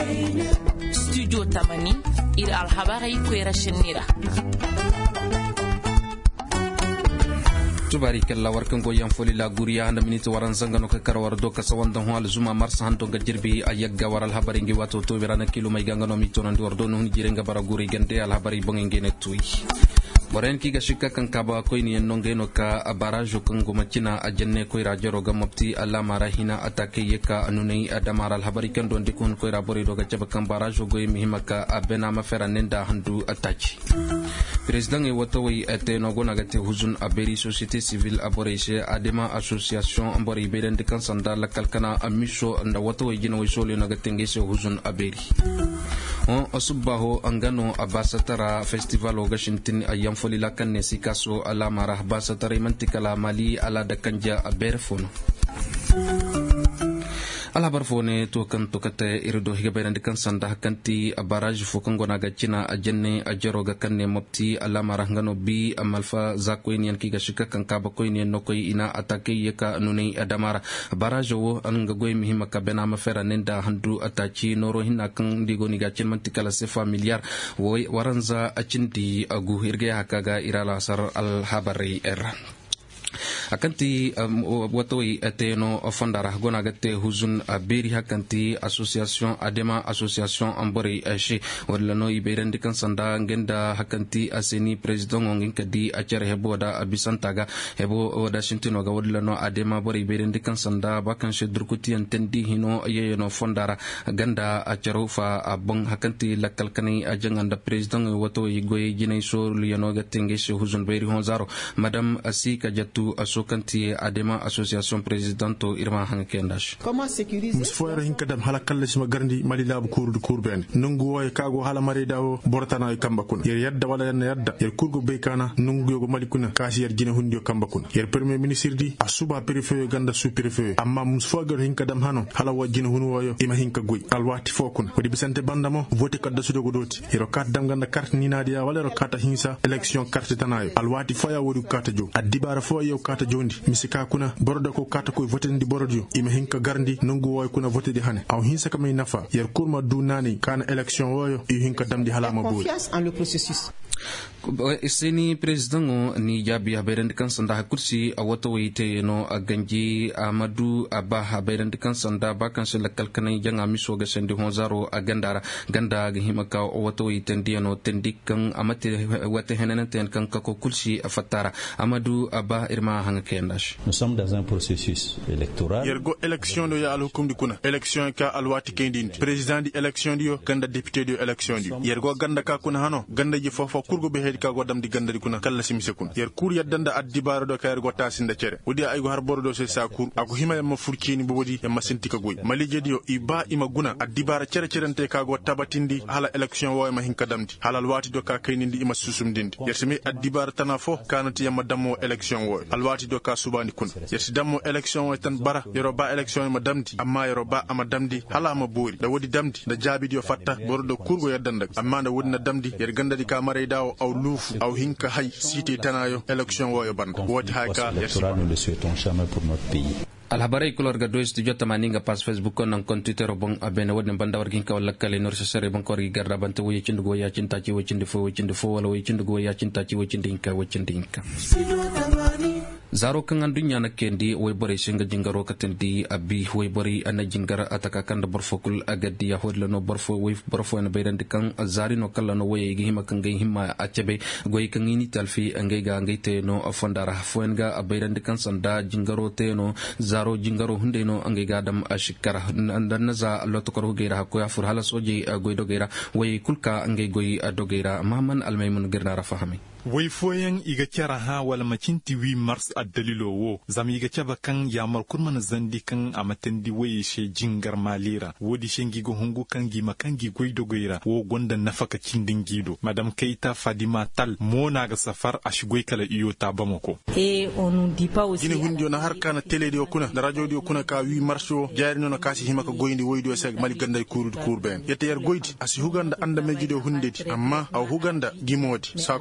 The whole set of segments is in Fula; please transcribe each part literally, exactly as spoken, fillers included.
Studio Tamani ira alhabarai kwera shinira. tubari kala warkan goyan foli la guriya handa miniti waran zangano ka karawar do ka sawan dan hal zuma mars hando ga jirbi ayagga waral habari ngi wato to birana kilo mai gangano mi tonan do do non jirenga bara guri gende al habari bonge ne tuy boren ki ga shikka kan kaba koy ni nongeno ka barajo kan gomacina ajanne koy rajoro ga mopti alla marahina atake yeka anunei adamara al habari kan don dikun koy rabori do ga jaba kan barajo goy mihimaka abena mafera nenda handu atachi president e wato wi ete no gona ga te huzun aberi société civile aboreshe adema association ambori beren de kan sanda la kalkana amisho nda wato wi jino solo no ga tengese huzun aberi on asubaho angano abasatara festival o gashintin ayam foli la kan nesikaso ala marah basatara mantikala mali ala da kanja aberfono ala barfone to kan to kate irdo higa bayran kan sanda kanti baraj fo kan gona ga cina ajanne ajero ga kanne mopti ala marah ngano bi amalfa zakoin yan kiga shika kan ka bakoin yan nokoy ina atake yeka nuni adamara baraj wo an ga goy mihima ka bena ma fera nenda handu atachi noro hinna kan digo ni ga cin mantikala se familiar wo waranza acindi agu irge hakaga irala sar al habari er akanti um, watoi eteno fondara gona gate huzun aberi hakanti association adema association ambori ashi wala no iberendi kan sanda ngenda hakanti aseni president ngin kadi acere hebo da abisantaga hebo wada shintino ga wala no adema bori iberendi kan sanda bakan she durkuti antendi hino yeyeno fondara ganda acero fa abon hakanti lakal kani ajanganda president watoi goye jinay so liyano gatenge she huzun beri honzaro madam asika jatu aso kanti adema association presidento irma hankendash comment sécuriser musfoyra hinkadam halakalle sima garndi mali labu kurdu kurben nungu way kago hala mari dawo bortana e kambakuna yer yadda wala yan yadda yer kurgo beykana nungu yogo malikuna kasi yer jine hundio kambakuna yer premier ministre di asuba préfet ganda sous préfet amma musfoyra hinkadam hano hala wajine hunu wayo ima hinka goy alwati fokuna wadi bisante bandamo vote kadda sudo godoti yero kat dam ganda carte ni nadia wala ro kata hinsa election carte tanayo alwati foya wodu kata jo adibara foya kata jondi misika kuna bordo ko kata ko vote ndi bordio ima hinka garndi nungu way kuna vote di hane aw hinsa kamay nafa yer kurma du nani kana election woyo i hinka damdi halama boy confiance en le processus seni president ni jabi haberend kan sanda kursi awato wite no aganji amadu abba haberend kan sanda bakan sel kalkanay janga miso ga sendi honzaro agandara ganda ga himaka awato wite ndiano tendikan amate wate henana ten kan ko kursi afatara amadu abba irma hanga kendash nous sommes dans un processus électoral yergo election do ya al hukum di kuna election ka alwati kendin president di election dio ganda député di election dio yergo ganda ka kuna hano ganda ji fofo kurgo be ka godam di gandari kuna kala simise kun yer kur yaddanda addi baro do kayr gotta sinde cere wudi ay go har bordo se sa kur ako hima ma furkini bobodi e masinti ka goy mali jedio iba ima guna addi bara cere cerente ka go tabatindi hala election wo ma hinka damdi halal wati do ka kaynindi ima susum dindi yersimi addi bara tanafo kanati yama dammo election wo alwati do ka subani kun yersi dammo election wo tan bara yero ba election ma damdi amma yero ba ama damdi hala ma bori da wodi damdi da jabi dio fatta bordo kurgo yaddanda amma da wodna damdi yer gandadi ka mare dawo aw lufu aw hinka hay cité tanayo election wo e band woti haka nous le souhaitons jamais pour notre pays. alhabarai kulor ga dois studio tamaninga pas facebook kon nan kon twitter bon abena wadin banda wargin ka wala kale nor sere bon ko garda banta wo yicinde go ya cinta ci wo cinde fo wo cinde fo wala wo yicinde go ya cinta ci wo cinde inka wo cinde inka zaro kan andunya na kendi way bari singa jingaro katendi abi way bari ana jingara ataka kanda borfokul agadi ya hodla no borfo way borfo na bayrandi kan zari no kala no way gi hima kan gai hima acebe goy kan ini talfi angay ga angay te no afondara fuenga abayrandi kan sanda jingaro te no zaro jingaro hunde no angay ga dam ashikara andan za lotokoro geira ko ya fur hala soje goy dogeira way kulka angay goy dogeira maman almaymun girna rafahami way foyen iga kyara ha wala macinti wi mars a dalilo wo zam iga kyaba kan yamar kurman zandi kan amatendi way she jingar malira wodi shengi go hungu kan gi makangi goido goira wo gonda nafaka cindin gido madam Keita Fadima Tal mona ga safar ashigoi kala iyo ta bamako et on nous dit pas aussi gine hundio na harka na télé dio kuna na radio dio kuna ka wi marso jaari no kasi himaka goyndi woydo seg mali ganday kurud kurben yete yer goydi asi huganda anda mejido hundeti amma aw huganda gimodi sa kuriyar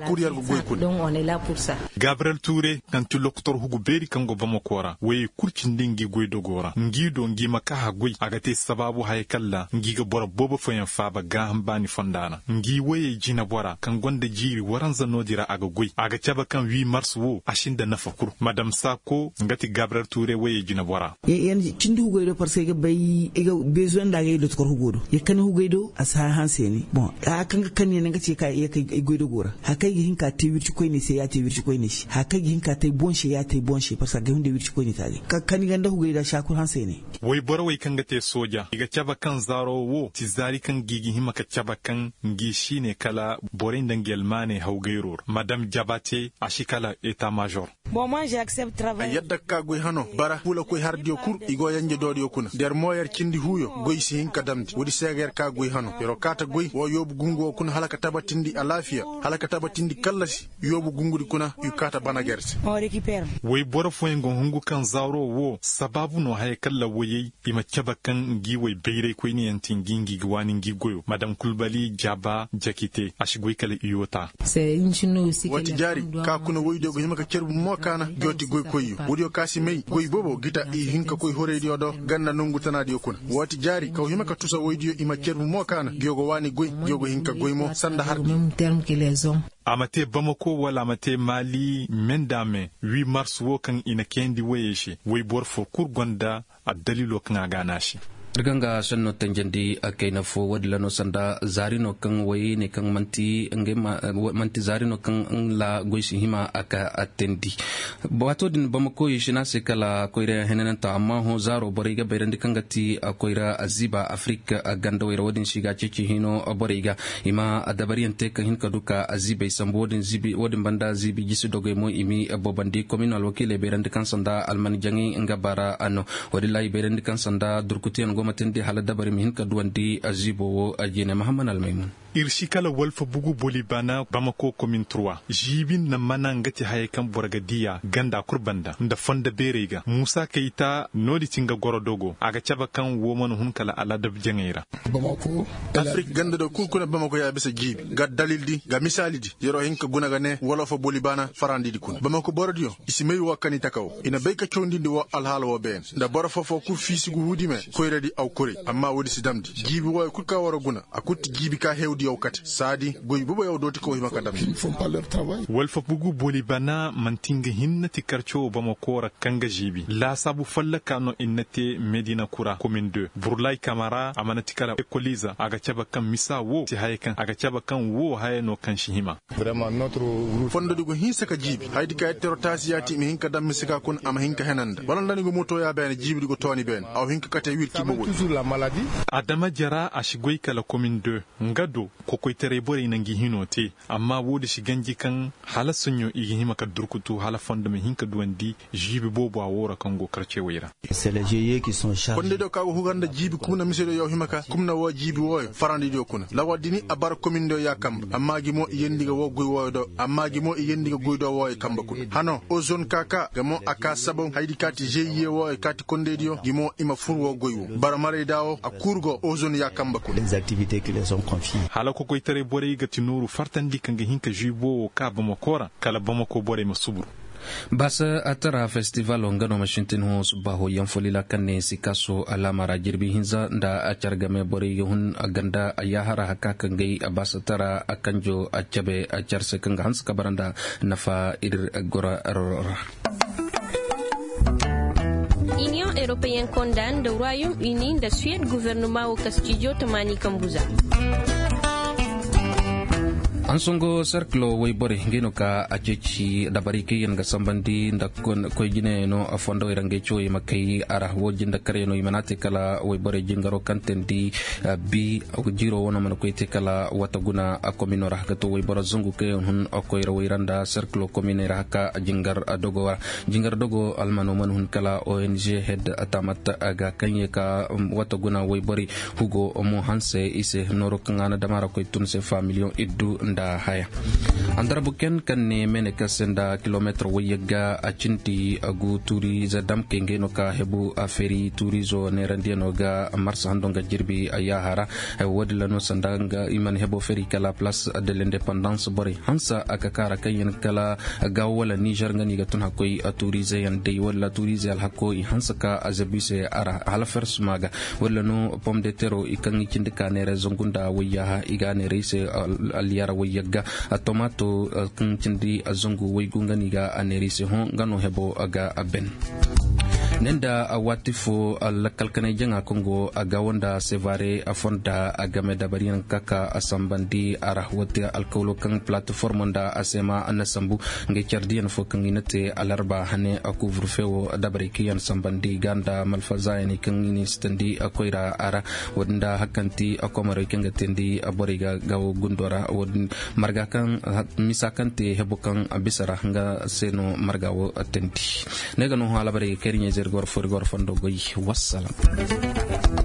goy kun donc on est là pour ça. Gabriel Touré kan tu docteur Hugo Beri kan go Bamakora way kurcin dingi goy dogora ngi do ngi maka ha goy agate sababu hay kala ngi ga bora bobo fayan faba ga hambani fondana ngi waye jina bora kan gonda jiri waran zano dira aga goy aga caba kan huit mars wo ashinda nafakur madam Sako ngati Gabriel Touré waye jina bora yan cindu goy do parce que bay ega besoin da ga docteur Hugo do ye kan Hugo do asa hanseni bon a kan kan ne ngati ka ye kai goy do gora ha kai hinka te wirci koy ne sai ya te wirci koy ne shi ha kai hinka te bonche ya te bonche parce que hunde wirci koy ne tare ka kan ganda Hugo da shakur hanseni way bora way kan gate soja iga caba kan zaro wo ti zari kan gigi hima ka caba kan ngi shine kala borin dangelmane hawgairor madame Jabate ashikala état major Bon moi j'accepte travail. Yadda ka goy hano bara pula koy hardio kur igo yanje dodi okuna der moyer cindi huyo goy si hinka damdi wodi seger ka goy hano yero kata goy wo yobu gungo okuna halaka tabatindi alafiya halaka tabatindi kallasi yobu gungudi kuna yu kata bana gerse On récupère. way bora foyen go hungu kan zaro wo sababu no hay kala woyi ima caba kan ngi way beire ko ni yantin gingi gwani ngi goyo madame Kulbali Jaba Jakite ashigoy kala iyota C'est une chose aussi que wati jari ka kuna woyde go himaka cerbu mo kana joti goy koyyo wodi o kasi mei goy bobo gita i hinka koy horedi odo ganna nongu tanadi okuna wati jari ka himaka tusa woyde ima cerbu mo kana gyogo wani goy gyogo hinka goy mo sanda har au même terme que les hommes. amate Bamako wala amate Mali mendame huit mars wo kan ina kendi wayeshi way bor fo kurgonda a dalilo kan ganashi Riganga sanno tanjandi akaina fo wadlano sanda zarino kan wayi ne kan manti nge manti zarino kan la goisi hima aka attendi bato din Bamako yishina se kala koira henenan ta amma ho zaro boriga berandi kangati koira aziba Afrika ganda wira wadin shiga cici hino boriga ima adabariante kan hin kaduka aziba isambodin zibi wadin banda zibi gisu dogo mo imi bobandi communal wakile berandi kan sanda almani jangi ngabara ano wadilai berandi kan sanda durkutian gomatin di hala dabari mihin ka duwandi azibo ajene Muhammad Almaymun irshikala walfa bugu bolibana Bamako commune trois jibin na mana ngati haye kan borgadiya ganda kurbanda nda fonda berega Musa Keita nodi tinga gorodogo aga caba kan woman hunkala ala dab jangeira Bamako Afrique ganda do kulkuna Bamako ya bisa jibi ga dalildi ga misalidi yero hinka gunaga ne wala fa bolibana farandi di kuna Bamako bordio isimei wakani takaw ina bayka chondindi wo alhala wo ben nda bora fofo ku fisi gu hudime koyredi aw kore amma wodi sidamdi jibi wo kulka wara guna akuti jibi ka hewdi yawkat sadi goy bubo yaw doti ko himaka dam ils font pas leur travail walfa bugu bolibana mantinga hinnati karcho Bamako ra kanga jibi la sabu fallaka no innate Medina Kura commune deux Burlay Kamara amanati kala ekoliza aga caba kan misa wo ti haye kan aga caba kan wo haye no kan shihima vraiment notre fondo dugo hinsa ka jibi haydi ka tero tasiyati mi hinka dam misika kun ama hinka henanda balanda go moto ya ben jibi dugo toni ben aw hinka kate wirki bobo toujours la maladie adama jara ashigoy kala commune deux ngado ko koy tere bore nangi hinote amma wodi shiganji kan hala sunyo igi hima ka durkutu hala fondo mi hinka duwandi jibi bobo a wora kango karce wayra c'est les G I E qui sont chargés konde do ka go huganda jibi kuna misero yaw himaka kumna wo jibi wo farandi do kuna lawadini abar commune do ya kamba amma gimo yendiga wo goy wo do amma gimo yendiga goy do wo kamba kun hano o zone kaka gamo aka sabon haydi kati G I E wo kati konde dio gimo ima furwo goy wo baramare dawo akurgo o zone ya kamba kun les activités qui les sont confiées hala ko koy tere bore ga tinuru fartandi kanga hinka jibo ka Bamakora kala Bamako bore masubur basa atara festival ngano mashintin ho subaho yanfolila kanne sikaso alamara jirbi hinza nda achargame bori yun aganda ayahara haka kangai abasa tara akanjo achabe acharse kanga hans kabaranda nafa idir gora arora. Union européenne condamne le Royaume-Uni de Suède gouvernement au Castillo Tamani Kambuza. ansongo cercle way bore ngeno ka aceci dabari ke yen ga sambandi ndakon ko jine no afondo irange choy makay ara woji ndakare no imanate kala way bore jingaro kantendi bi jiro wona man ko te kala wataguna akomino rahgato way bora zungu ke hun akoyra wayranda cercle commune rahka jingar dogo jingar dogo almano man hun kala O N G head atamat aga kanye ka wataguna way bori hugo mo hanse ise noro kangana damara ko tunse fa million iddu da haya andara buken kan ne mene kasenda kilometer wayaga a cinti agu turi za dam kenge no ka hebu a feri turizo ne randiano ga mars handonga jirbi a yahara e wadla no sandanga iman hebo feri kala place de l'indépendance bori hansa akakara kayen kala ga wala niger ngani ga tun hakoi a turize yan dei wala turize al hakoi hansa ka azabise ara hala fers maga wala no pom de terro ikangi cindika ne rezongunda wayaha igane reise al yara wayaga a tomato kan cindi azungu waygunga niga anerise hon gano hebo aga aben nenda awatifo alakalkane janga kongo agawanda sevare afonda agameda barian kaka asambandi arahwati alkolo kan platform da asema anasambu nge chardian fo kan inate alarba hane akuvru fewo dabrikiyan sambandi ganda malfazayani kan ini standi akoira ara wadanda hakanti akomare kan gatendi aboriga gawo gundora wadin marga kan misakanti hebokan abisara nga seno margawo atendi nega no halabare kerinya gor for gor fondo goy wassalam.